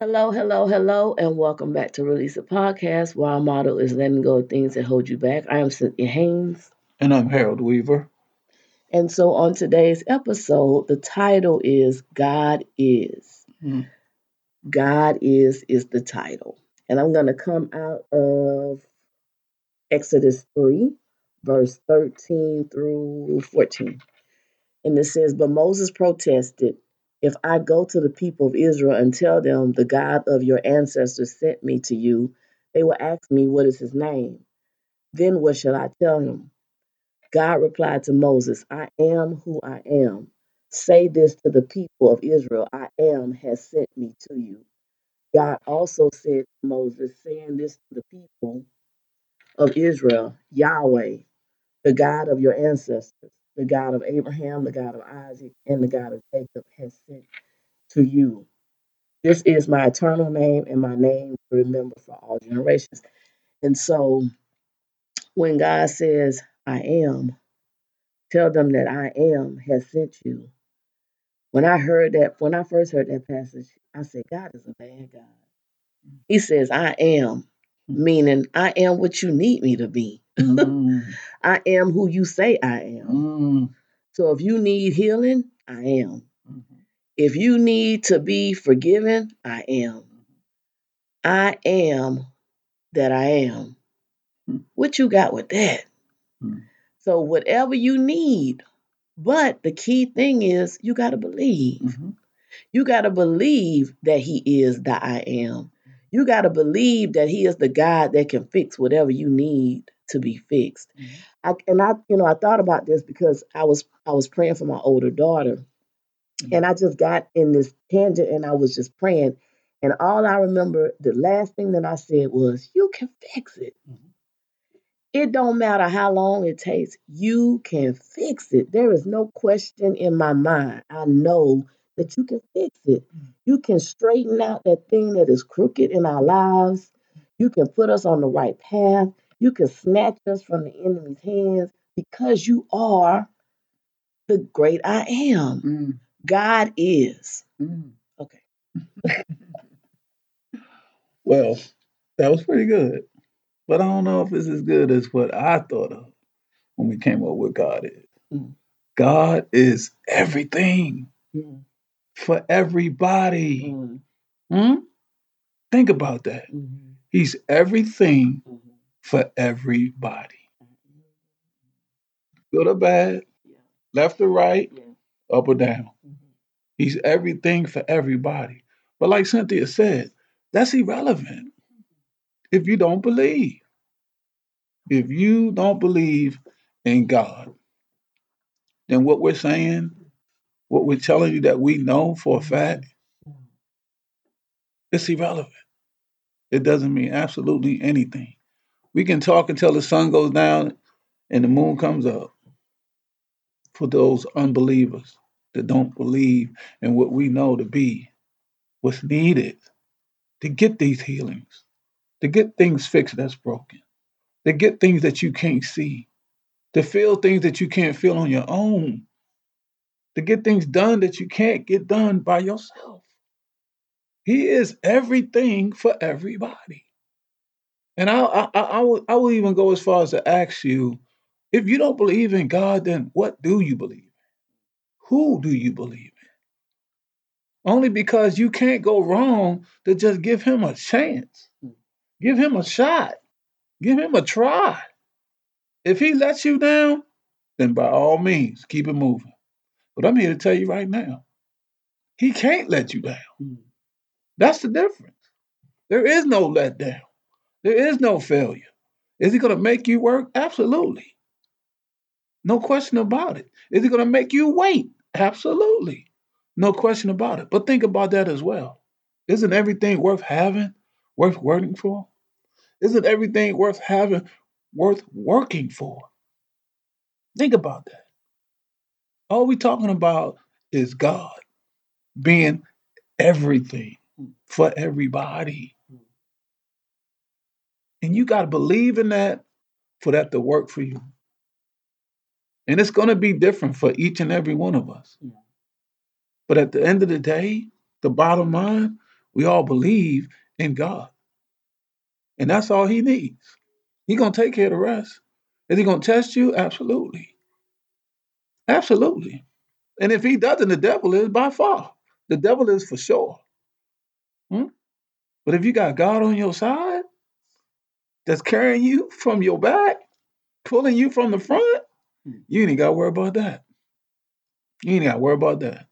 Hello, hello, hello, and welcome back to Release a Podcast, where our motto is letting go of things that hold you back. I am Cynthia Haynes. And I'm Harold Weaver. And so on today's episode, the title is God Is. Mm. God is the title. And I'm going to come out of Exodus 3, verse 13 through 14. And it says, But Moses protested, If I go to the people of Israel and tell them the God of your ancestors sent me to you, they will ask me, What is his name? Then what shall I tell him? God replied to Moses, I am who I am. Say this to the people of Israel, I am has sent me to you. God also said to Moses, saying this to the people of Israel, Yahweh, the God of your ancestors, the God of Abraham, the God of Isaac, and the God of Jacob has sent to you. This is my eternal name and my name to remember for all generations. And so when God says, I am, tell them that I am has sent you. When I first heard that passage, I said, God is a bad God. He says, I am, meaning I am what you need me to be. I am who you say I am. So if you need healing, I am. If you need to be forgiven, I am. I am that I am. What you got with that? So whatever you need, but the key thing is you got to believe. You got to believe that he is the I am. You got to believe that he is the God that can fix whatever you need to be fixed. I thought about this because I was praying for my older daughter, and I just got in this tangent and I was just praying, and all I remember, the last thing that I said was, "You can fix it. It don't matter how long it takes. You can fix it. There is no question in my mind. I know that you can fix it. You can straighten out that thing that is crooked in our lives. You can put us on the right path. You can snatch us from the enemy's hands because you are the great I am. God is." Okay. Well, that was pretty good. But I don't know if it's as good as what I thought of when we came up with God is. Mm. God is everything Mm. for everybody. Mm. Think about that. He's everything Mhm. for everybody. Good or bad, Yeah. left or right, Yeah. up or down. He's everything for everybody. But like Cynthia said, that's irrelevant if you don't believe. If you don't believe in God, then what we're saying, what we're telling you that we know for a fact, it's irrelevant. It doesn't mean absolutely anything. We can talk until the sun goes down and the moon comes up for those unbelievers that don't believe in what we know to be what's needed to get these healings, to get things fixed that's broken, to get things that you can't see, to feel things that you can't feel on your own, to get things done that you can't get done by yourself. He is everything for everybody. And I will even go as far as to ask you, if you don't believe in God, then what do you believe in? Who do you believe in? Only because you can't go wrong to just give him a chance. Give him a shot. Give him a try. If he lets you down, then by all means, keep it moving. But I'm here to tell you right now, he can't let you down. That's the difference. There is no letdown. There is no failure. Is he going to make you work? Absolutely. No question about it. Is he going to make you wait? Absolutely. No question about it. But think about that as well. Isn't everything worth having, worth working for? Isn't everything worth having, worth working for? Think about that. All we're talking about is God being everything for everybody. And you got to believe in that for that to work for you. And it's going to be different for each and every one of us. But at the end of the day, the bottom line, We all believe in God. And that's all he needs. He gonna take care of the rest. Is he gonna test you? Absolutely. Absolutely. And if he doesn't, the devil is by far. The devil is for sure. Hmm? But if you got God on your side, that's carrying you from your back, pulling you from the front, you ain't got to worry about that. You ain't got to worry about that.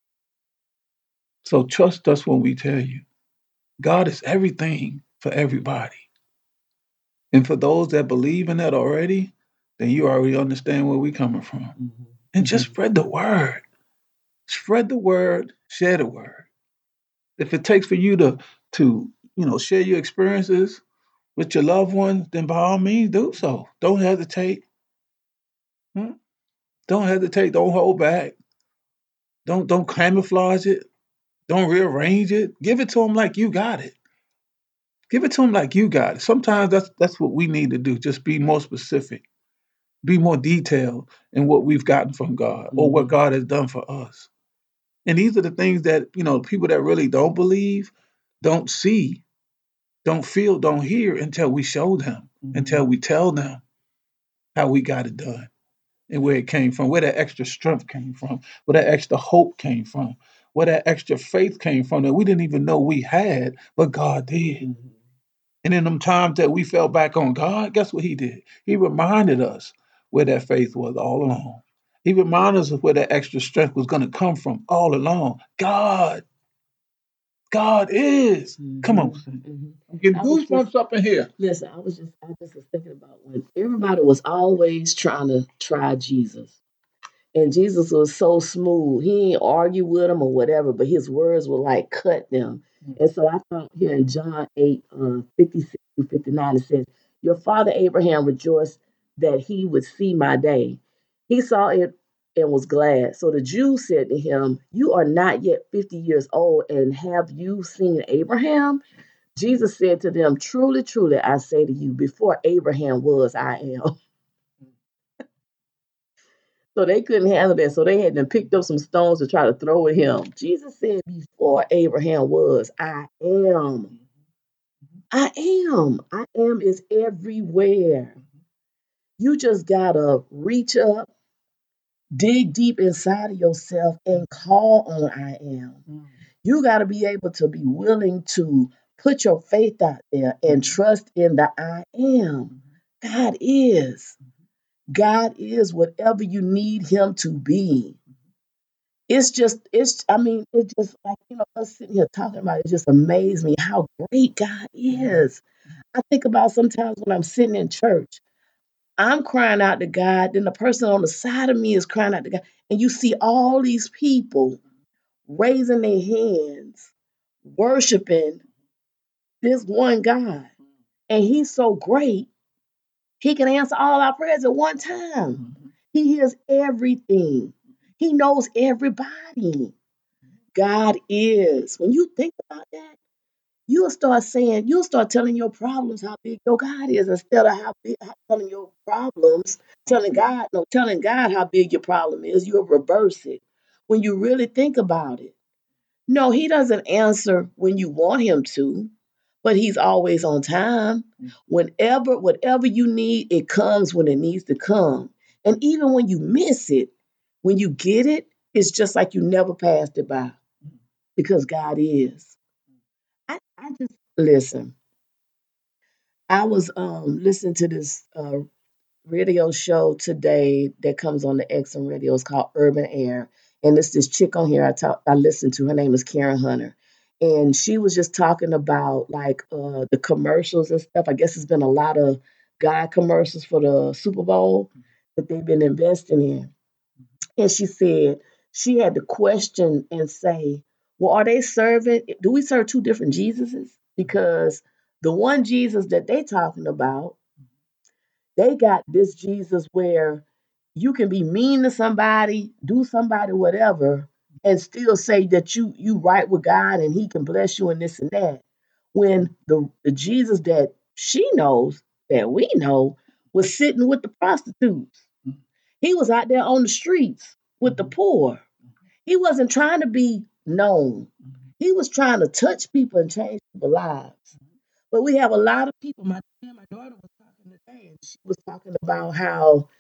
So trust us when we tell you God is everything for everybody. And for those that believe in that already, then you already understand where we're coming from. Mm-hmm. And just spread the word. Spread the word, share the word. If it takes for you to share your experiences with your loved ones, then by all means do so. Don't hesitate. Hmm? Don't hesitate. Don't hold back. Don't camouflage it. Don't rearrange it. Give it to them like you got it. Give it to them like you got it. Sometimes that's what we need to do. Just be more specific, be more detailed in what we've gotten from God or what God has done for us. And these are the things that people that really don't believe, don't see, don't feel, don't hear until we show them, until we tell them how we got it done and where it came from, where that extra strength came from, where that extra hope came from, where that extra faith came from that we didn't even know we had, but God did. Mm-hmm. And in them times that we fell back on God, guess what he did? He reminded us where that faith was all along. He reminded us of where that extra strength was going to come from all along. God is. Mm-hmm. Come on. Mm-hmm. I'm getting goosebumps up in here. Listen, I just was thinking about when everybody was always trying to try Jesus. And Jesus was so smooth. He didn't argue with them or whatever, but his words would like cut them. Mm-hmm. And so I thought here in John 8, 56 through 59, it says, your father Abraham rejoiced that he would see my day. He saw it and was glad. So the Jews said to him, you are not yet 50 years old, and have you seen Abraham? Jesus said to them, truly, truly, I say to you, before Abraham was, I am. So they couldn't handle that. So they had to pick up some stones to try to throw at him. Jesus said, before Abraham was, I am. I am. I am is everywhere. You just got to reach up, dig deep inside of yourself, and call on I am. You got to be able to be willing to put your faith out there and trust in the I am. God is. God is whatever you need him to be. It's just like, us sitting here talking about it just amazed me how great God is. I think about sometimes when I'm sitting in church, I'm crying out to God, then the person on the side of me is crying out to God, and you see all these people raising their hands, worshiping this one God. And he's so great, he can answer all our prayers at one time. He hears everything. He knows everybody. God is. When you think about that, you'll start telling your problems how big your God is instead of telling your problems, telling God how big your problem is. You'll reverse it when you really think about it. No, he doesn't answer when you want him to, but he's always on time. Whatever you need, it comes when it needs to come. And even when you miss it, when you get it, it's just like you never passed it by because God is. I just listen. I was listening to this radio show today that comes on the XM radio. It's called Urban Air, and it's this chick on here I listened to. Her name is Karen Hunter, and she was just talking about like the commercials and stuff. I guess there's been a lot of God commercials for the Super Bowl that they've been investing in. And she said she had to question and say, well, do we serve two different Jesuses? Because the one Jesus that they talking about, they got this Jesus where you can be mean to somebody, do somebody whatever, and still say that you right with God and he can bless you and this and that. When the Jesus that she knows, that we know, was sitting with the prostitutes. He was out there on the streets with the poor. He wasn't trying to be known. He was trying to touch people and change people's lives. But we have a lot of people. My daughter was talking today, and she was talking about how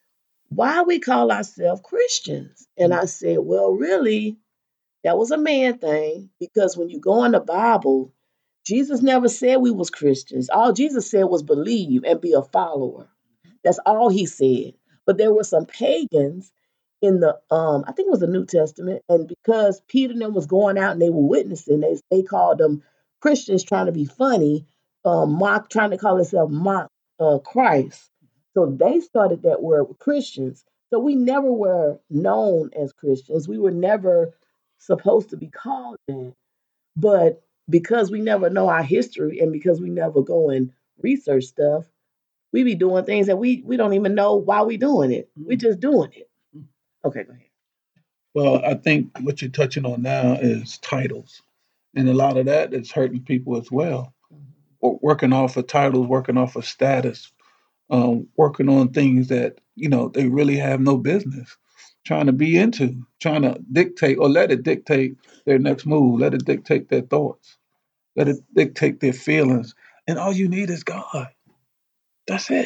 why we call ourselves Christians. And I said, well, really, that was a man thing because when you go in the Bible, Jesus never said we was Christians. All Jesus said was believe and be a follower. That's all he said. But there were some pagans in the I think it was the New Testament, and because Peter and them was going out and they were witnessing, they called them Christians trying to be funny, mock trying to call themselves mock Christ. So they started that word with Christians. So we never were known as Christians. We were never supposed to be called that. But because we never know our history and because we never go and research stuff, we be doing things that we don't even know why we doing it. We just doing it. Okay, go ahead. Well, I think what you're touching on now is titles, and a lot of that is hurting people as well. Working off of titles, working off of status, working on things that they really have no business trying to be into, trying to dictate or let it dictate their next move, let it dictate their thoughts, let it dictate their feelings. And all you need is God. That's it.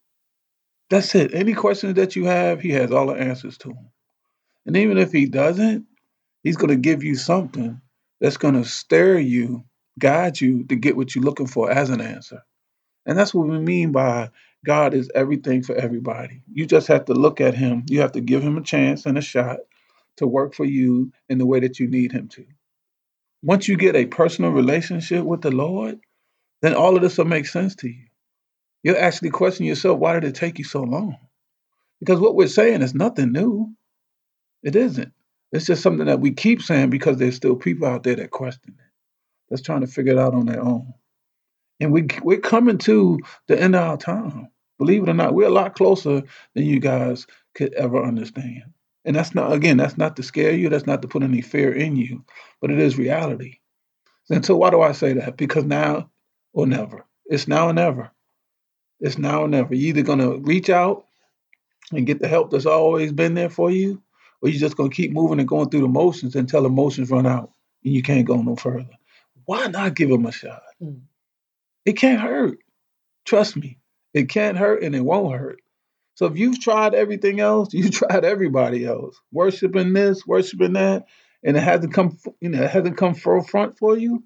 That's it. Any questions that you have, He has all the answers to them. And even if He doesn't, He's going to give you something that's going to stir you, guide you to get what you're looking for as an answer. And that's what we mean by God is everything for everybody. You just have to look at Him. You have to give Him a chance and a shot to work for you in the way that you need Him to. Once you get a personal relationship with the Lord, then all of this will make sense to you. You'll actually question yourself, why did it take you so long? Because what we're saying is nothing new. It isn't. It's just something that we keep saying because there's still people out there that question it, that's trying to figure it out on their own. And we're coming to the end of our time. Believe it or not, we're a lot closer than you guys could ever understand. And that's not, again, that's not to scare you, that's not to put any fear in you, but it is reality. And so why do I say that? Because now or never. It's now or never. It's now or never. You're either gonna reach out and get the help that's always been there for you, or you're just gonna keep moving and going through the motions until the motions run out and you can't go no further. Why not give them a shot? Mm. It can't hurt. Trust me. It can't hurt and it won't hurt. So if you've tried everything else, you've tried everybody else, worshiping this, worshiping that, and it hasn't come, it hasn't come forefront for you,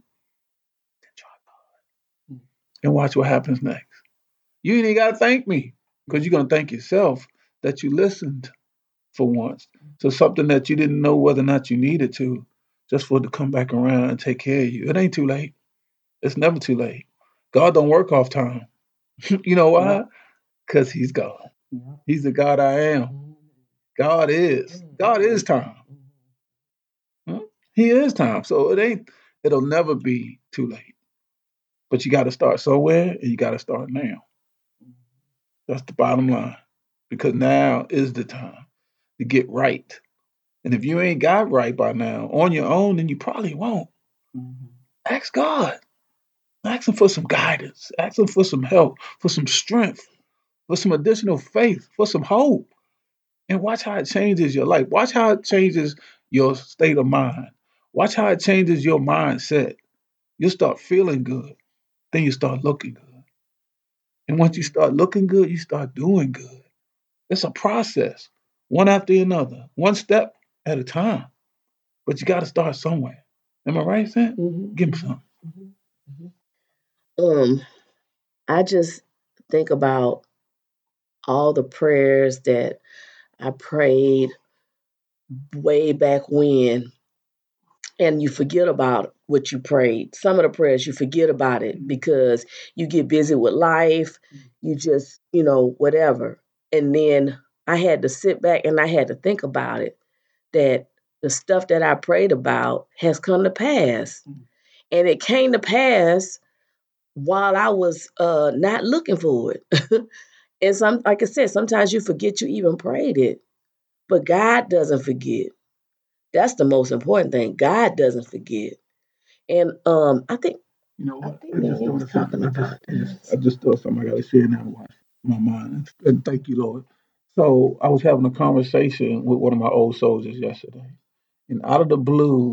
and watch what happens next. You ain't even got to thank me because you're going to thank yourself that you listened for once. So something that you didn't know whether or not you needed to, just for it to come back around and take care of you. It ain't too late. It's never too late. God don't work off time. You know why? Because He's God. He's the God I am. God is. God is time. Huh? He is time. So it'll never be too late. But you got to start somewhere and you got to start now. That's the bottom line. Because now is the time to get right. And if you ain't got right by now on your own, then you probably won't. Mm-hmm. Ask God. Ask Him for some guidance. Ask Him for some help, for some strength, for some additional faith, for some hope. And watch how it changes your life. Watch how it changes your state of mind. Watch how it changes your mindset. You'll start feeling good. Then you start looking good. And once you start looking good, you start doing good. It's a process, one after another, one step at a time. But you got to start somewhere. Am I right, Sam? Mm-hmm. Give me some. Mm-hmm. I just think about all the prayers that I prayed way back when, and you forget about what you prayed. Some of the prayers you forget about it because you get busy with life, you just, whatever. And then I had to sit back and I had to think about it, that the stuff that I prayed about has come to pass. And it came to pass while I was not looking for it. And like I said, sometimes you forget you even prayed it. But God doesn't forget. That's the most important thing. God doesn't forget. And I think You know what? I think he was talking about I just thought something I got to share now. Watch my mind. And thank you, Lord. So I was having a conversation with one of my old soldiers yesterday, and out of the blue,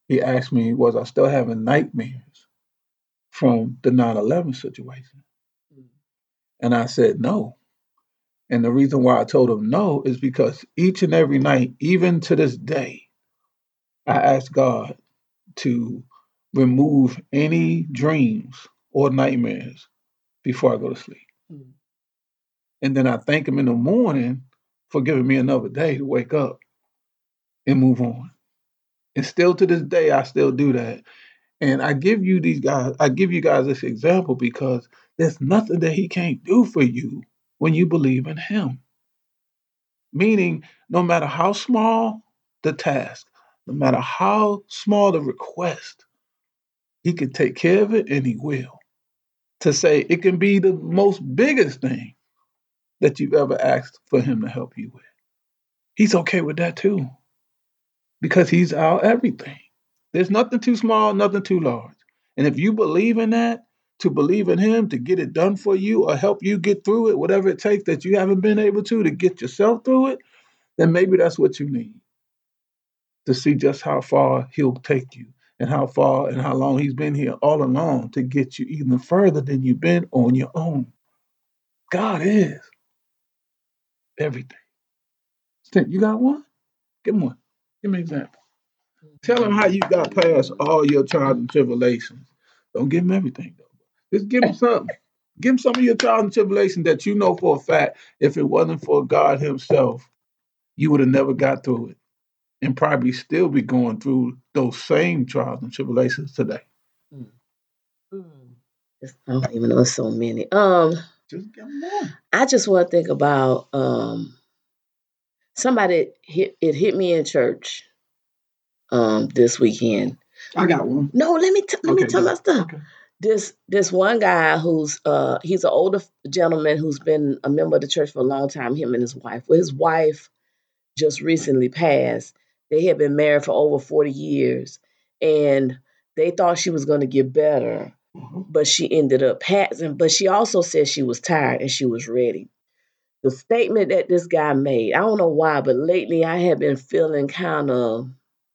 He asked me, was I still having nightmares from the 9/11 situation? And I said no. And the reason why I told him no is because each and every night, even to this day, I ask God to remove any dreams or nightmares before I go to sleep. Mm. And then I thank Him in the morning for giving me another day to wake up and move on. And still to this day, I still do that. And I give you guys this example because there's nothing that He can't do for you when you believe in Him. Meaning, no matter how small the task, no matter how small the request, He can take care of it and He will. To say it can be the most biggest thing that you've ever asked for Him to help you with. He's okay with that too because He's our everything. There's nothing too small, nothing too large. And if you believe in that, to believe in Him to get it done for you or help you get through it, whatever it takes that you haven't been able to get yourself through it, then maybe that's what you need to see just how far He'll take you and how far and how long He's been here all along to get you even further than you've been on your own. God is everything. You got one? Give me one. Give me an example. Tell them how you got past all your trials and tribulations. Don't give them everything though. Just give them something. Give them some of your trials and tribulations that you know for a fact, if it wasn't for God Himself, you would have never got through it, and probably still be going through those same trials and tribulations today. Mm. Mm. I don't even know so many. Just give them one. I just want to think about somebody hit me in church this weekend. I got one. No, let me tell my stuff. Okay. This one guy who's he's an older gentleman who's been a member of the church for a long time. Him and his wife. Well, his wife just recently passed. They had been married for over 40 years, and they thought she was going to get better, but she ended up passing. But she also said she was tired and she was ready. The statement that this guy made, I don't know why, but lately I have been feeling kind of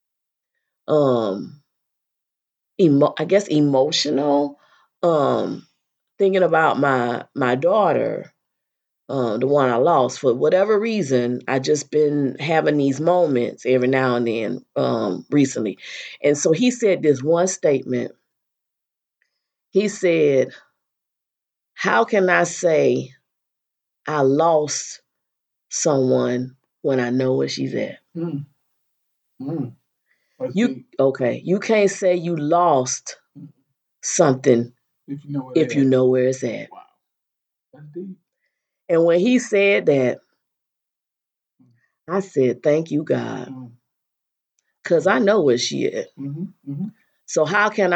um I guess emotional, um thinking about my daughter, the one I lost. For whatever reason, I just been having these moments every now and then recently. And so he said this one statement. He said, how can I say I lost someone when I know where she's at? Mm. Mm. You can't say you lost something if you know where it's at. Wow. That's deep. And when he said that, I said, thank you, God. Because I know where she is. Mm-hmm. Mm-hmm. So how can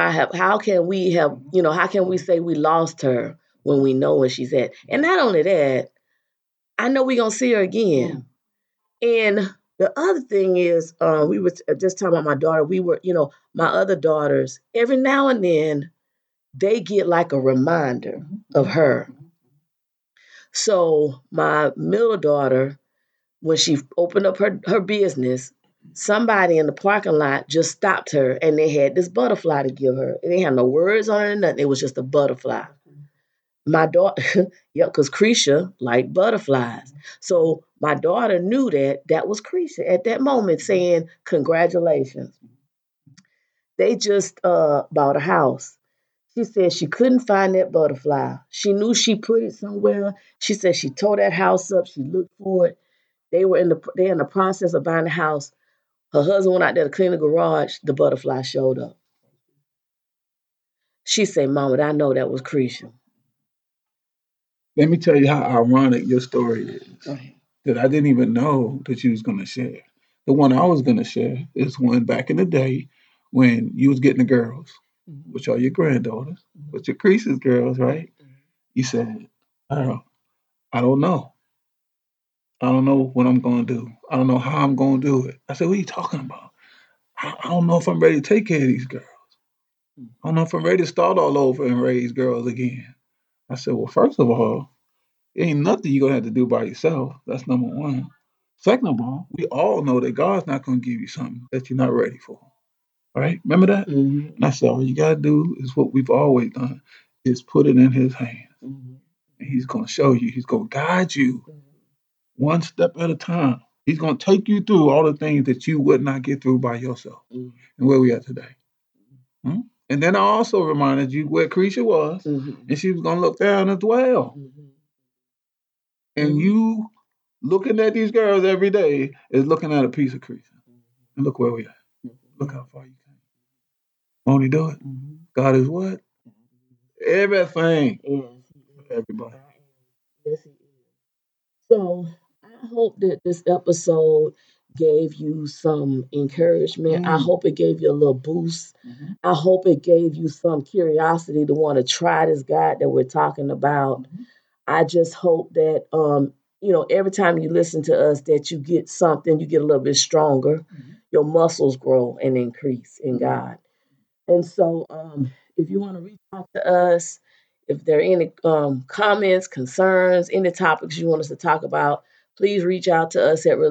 we say we lost her when we know where she's at? And not only that, I know we're going to see her again. And the other thing is, we were just talking about my daughter. My other daughters, every now and then, they get like a reminder of her. So my middle daughter, when she opened up her business, somebody in the parking lot just stopped her and they had this butterfly to give her. They had no words on it or nothing. It was just a butterfly. My daughter, yeah, because Cretia liked butterflies. So my daughter knew that was Cretia at that moment saying, congratulations. They just bought a house. She said she couldn't find that butterfly. She knew she put it somewhere. She said she tore that house up. She looked for it. They're in the process of buying the house. Her husband went out there to clean the garage. The butterfly showed up. She said, Mama, I know that was Cretia. Let me tell you how ironic your story is. That I didn't even know that you was going to share. The one I was going to share is one back in the day when you was getting the girls, which are your granddaughters, but your Crease's girls, right? You said, oh, I don't know. I don't know what I'm going to do. I don't know how I'm going to do it. I said, what are you talking about? I don't know if I'm ready to take care of these girls. I don't know if I'm ready to start all over and raise girls again. I said, well, first of all, it ain't nothing you're going to have to do by yourself. That's number one. Second of all, we all know that God's not going to give you something that you're not ready for. Right? Remember that? Mm-hmm. And I said, all you gotta do is what we've always done, is put it in his hands. Mm-hmm. And he's gonna show you, he's gonna guide you one step at a time. He's gonna take you through all the things that you would not get through by yourself. Mm-hmm. And where we at today. Hmm? And then I also reminded you where Creature was, Mm-hmm. and she was gonna look down as well. Mm-hmm. And you looking at these girls every day is looking at a piece of Creature. And look where we at. Look how far you came. Won't he do it? Mm-hmm. God is what? Everything. Yes. Everybody. Yes, he is. So I hope that this episode gave you some encouragement. I hope it gave you a little boost. Mhm. I hope it gave you some curiosity to want to try this God that we're talking about. I just hope that every time you listen to us that you get something, you get a little bit stronger. Your muscles grow and increase in God. And so, if you want to reach out to us, if there are any comments, concerns, any topics you want us to talk about, please reach out to us at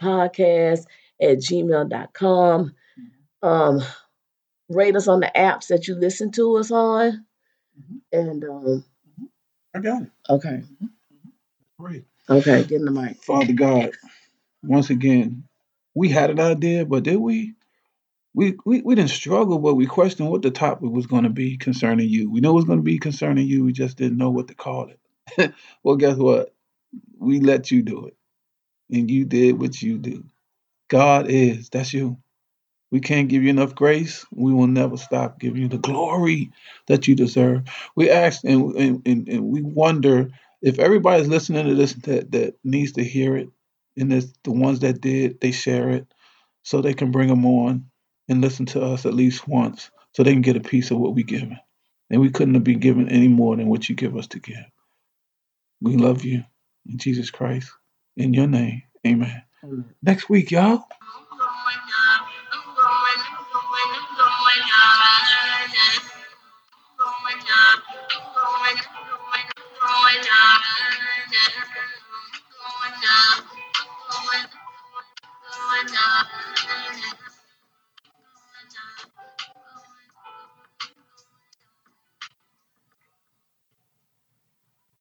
releaseitpodcast@gmail.com. Um, Rate us on the apps that you listen to us on. And I got it. okay, Great. okay, get in the mic. Father God, once again, we had an idea, but did we? We didn't struggle, but we questioned what the topic was going to be concerning you. We know it was going to be concerning you. We just didn't know what to call it. Well, guess what? We let you do it, and you did what you do. God is. That's you. We can't give you enough grace. We will never stop giving you the glory that you deserve. We ask and we wonder if everybody's listening to this that needs to hear it, and it's the ones that did, they share it so they can bring them on and listen to us at least once so they can get a piece of what we give. And we couldn't have been given any more than what you give us to give. We love you in Jesus Christ. In your name, amen. Next week, y'all.